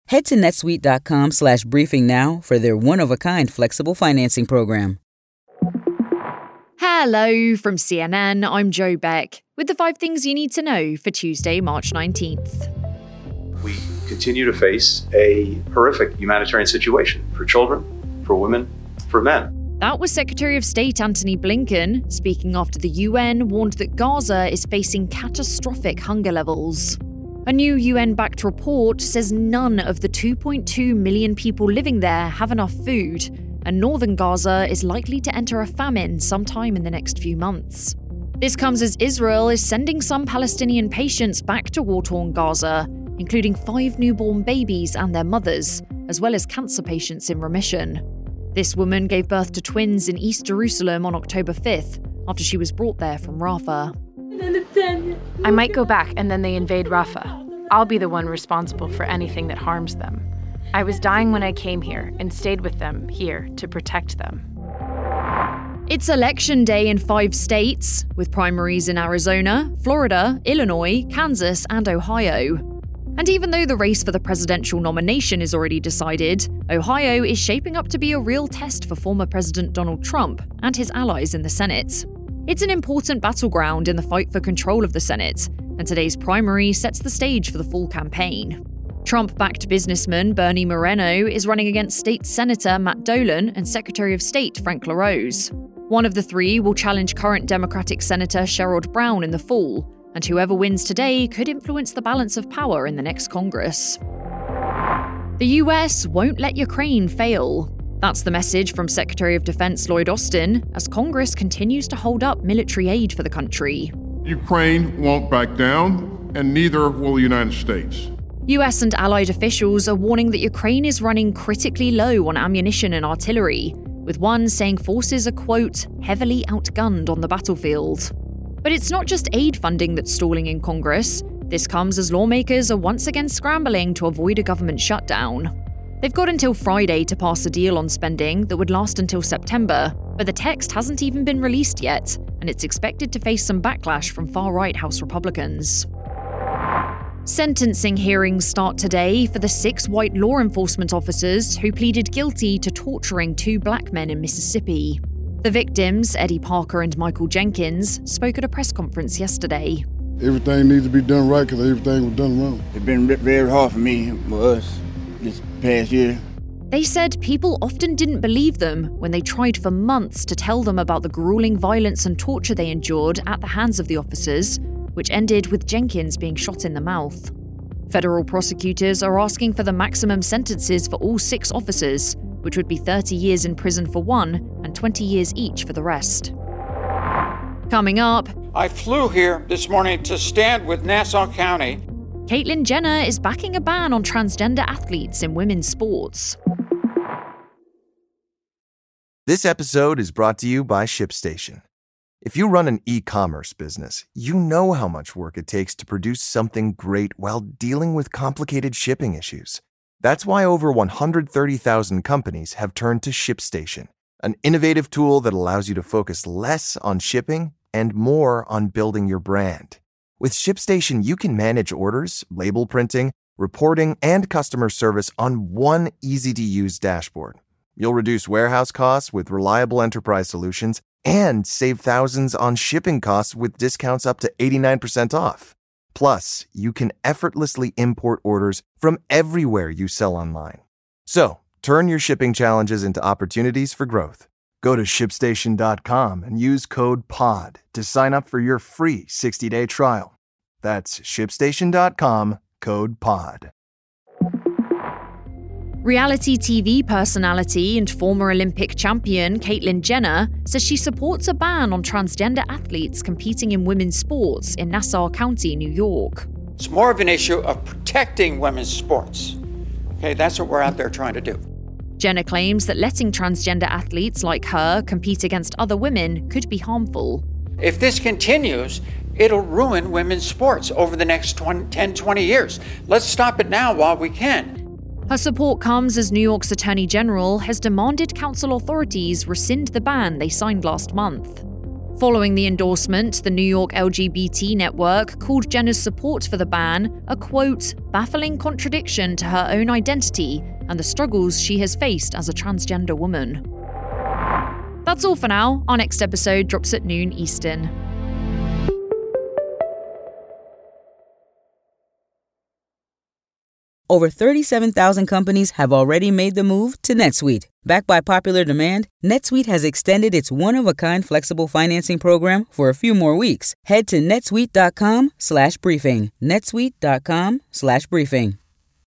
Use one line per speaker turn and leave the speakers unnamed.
Head to netsuite.com/briefing now for their one-of-a-kind flexible financing program.
Hello from CNN, I'm Joe Beck, with the 5 things you need to know for Tuesday, March 19th.
We continue to face a horrific humanitarian situation for children, for women, for men.
That was Secretary of State Antony Blinken speaking after the UN warned that Gaza is facing catastrophic hunger levels. A new UN-backed report says none of the 2.2 million people living there have enough food, and northern Gaza is likely to enter a famine sometime in the next few months. This comes as Israel is sending some Palestinian patients back to war-torn Gaza, including 5 newborn babies and their mothers, as well as cancer patients in remission. This woman gave birth to twins in East Jerusalem on October 5th, after she was brought there from Rafah.
I might go back and then they invade Rafah. I'll be the one responsible for anything that harms them. I was dying when I came here and stayed with them here to protect them.
It's election day in 5 states, with primaries in Arizona, Florida, Illinois, Kansas, and Ohio. And even though the race for the presidential nomination is already decided, Ohio is shaping up to be a real test for former President Donald Trump and his allies in the Senate. It's an important battleground in the fight for control of the Senate, and today's primary sets the stage for the fall campaign. Trump-backed businessman Bernie Moreno is running against State Senator Matt Dolan and Secretary of State Frank LaRose. One of the 3 will challenge current Democratic Senator Sherrod Brown in the fall, and whoever wins today could influence the balance of power in the next Congress. The US won't let Ukraine fail. That's the message from Secretary of Defense Lloyd Austin as Congress continues to hold up military aid for the country.
Ukraine won't back down, and neither will the United States.
US and allied officials are warning that Ukraine is running critically low on ammunition and artillery, with one saying forces are, quote, heavily outgunned on the battlefield. But it's not just aid funding that's stalling in Congress. This comes as lawmakers are once again scrambling to avoid a government shutdown. They've got until Friday to pass a deal on spending that would last until September, but the text hasn't even been released yet, and it's expected to face some backlash from far-right House Republicans. Sentencing hearings start today for the 6 white law enforcement officers who pleaded guilty to torturing 2 black men in Mississippi. The victims, Eddie Parker and Michael Jenkins, spoke at a press conference yesterday.
Everything needs to be done right because everything was done wrong.
It's been very hard for me, for us, this past year.
They said people often didn't believe them when they tried for months to tell them about the grueling violence and torture they endured at the hands of the officers, which ended with Jenkins being shot in the mouth. Federal prosecutors are asking for the maximum sentences for all 6 officers, which would be 30 years in prison for one and 20 years each for the rest. Coming up,
I flew here this morning to stand with Nassau County.
Caitlyn Jenner is backing a ban on transgender athletes in women's sports.
This episode is brought to you by ShipStation. If you run an e-commerce business, you know how much work it takes to produce something great while dealing with complicated shipping issues. That's why over 130,000 companies have turned to ShipStation, an innovative tool that allows you to focus less on shipping and more on building your brand. With ShipStation, you can manage orders, label printing, reporting, and customer service on one easy-to-use dashboard. You'll reduce warehouse costs with reliable enterprise solutions and save thousands on shipping costs with discounts up to 89% off. Plus, you can effortlessly import orders from everywhere you sell online. So, turn your shipping challenges into opportunities for growth. Go to ShipStation.com and use code POD to sign up for your free 60-day trial. That's ShipStation.com, code POD.
Reality TV personality and former Olympic champion Caitlyn Jenner says she supports a ban on transgender athletes competing in women's sports in Nassau County, New York.
It's more of an issue of protecting women's sports. Okay, that's what we're out there trying to do.
Jenner claims that letting transgender athletes like her compete against other women could be harmful.
If this continues, it'll ruin women's sports over the next 10, 20 years. Let's stop it now while we can.
Her support comes as New York's Attorney General has demanded council authorities rescind the ban they signed last month. Following the endorsement, the New York LGBT network called Jenner's support for the ban a, quote, baffling contradiction to her own identity and the struggles she has faced as a transgender woman. That's all for now. Our next episode drops at noon Eastern.
Over 37,000 companies have already made the move to NetSuite. Backed by popular demand, NetSuite has extended its one-of-a-kind flexible financing program for a few more weeks. Head to netsuite.com/briefing. netsuite.com/briefing.